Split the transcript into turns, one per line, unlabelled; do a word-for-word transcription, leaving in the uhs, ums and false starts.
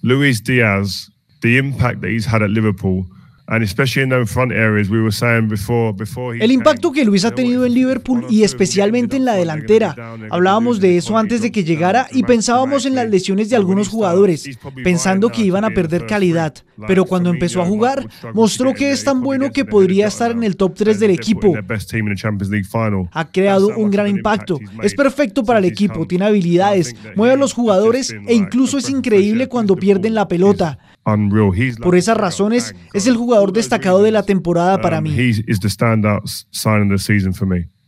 Luis Diaz, the impact that he's had at Liverpool, and especially in those front areas, we were saying before, before he
El impacto
came,
que Luis ha tenido en Liverpool y especialmente en la delantera. Hablábamos de eso antes de que llegara y pensábamos en las lesiones de algunos jugadores, pensando que iban a perder calidad. Pero cuando empezó a jugar, mostró que es tan bueno que podría estar en el top tres del equipo. Ha creado un gran impacto. Es perfecto para el equipo, tiene habilidades, mueve a los jugadores e incluso es increíble cuando pierden la pelota. Por esas razones, es el jugador destacado de la temporada para mí.
He is the standout signing of the season for me.